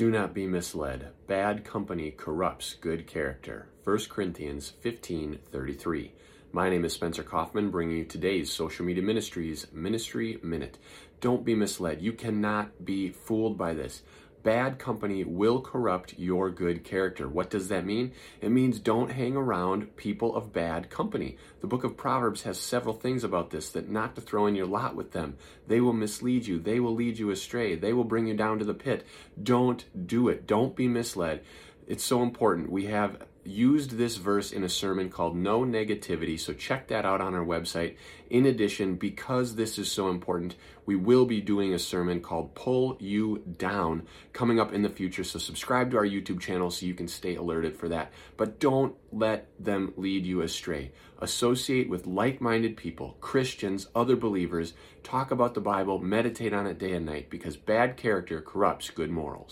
Do not be misled. Bad company corrupts good character. 1 Corinthians 15:33. My name is Spencer Kaufman, bringing you today's Social Media Ministries Ministry Minute. Don't be misled. You cannot be fooled by this. Bad company will corrupt your good character. What does that mean? It means don't hang around people of bad company. The book of Proverbs has several things about this, that not to throw in your lot with them. They will mislead you. They will lead you astray. They will bring you down to the pit. Don't do it. Don't be misled. It's so important. We have used this verse in a sermon called No Negativity, so check that out on our website. In addition, because this is so important, we will be doing a sermon called Pull You Down coming up in the future, so subscribe to our YouTube channel so you can stay alerted for that. But don't let them lead you astray. Associate with like-minded people, Christians, other believers, talk about the Bible, meditate on it day and night, because bad character corrupts good morals.